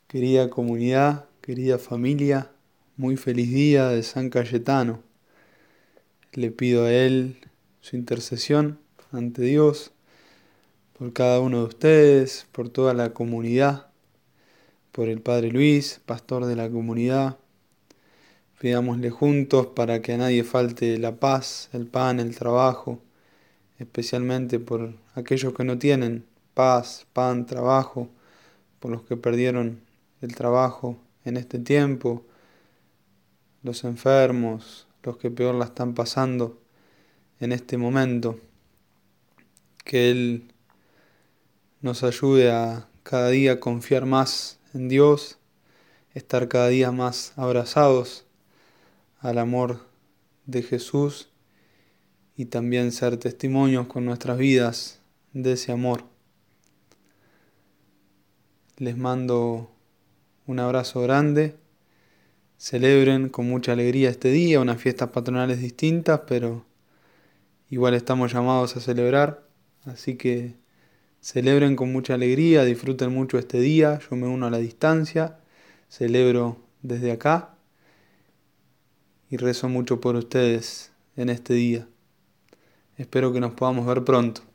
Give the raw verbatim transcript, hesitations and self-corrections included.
Querida comunidad, querida familia, muy feliz día de San Cayetano. Le pido a él su intercesión ante Dios, por cada uno de ustedes, por toda la comunidad, por el Padre Luis, pastor de la comunidad. Pidámosle juntos para que a nadie falte la paz, el pan, el trabajo, especialmente por aquellos que no tienen paz, pan, trabajo, por los que perdieron el trabajo en este tiempo, los enfermos, los que peor la están pasando en este momento. Que Él nos ayude a cada día confiar más en Dios, estar cada día más abrazados al amor de Jesús y también ser testimonios con nuestras vidas de ese amor. Les mando un abrazo grande. Celebren con mucha alegría este día, unas fiestas patronales distintas, pero igual estamos llamados a celebrar, así que celebren con mucha alegría, disfruten mucho este día. Yo me uno a la distancia, celebro desde acá y rezo mucho por ustedes en este día. Espero que nos podamos ver pronto.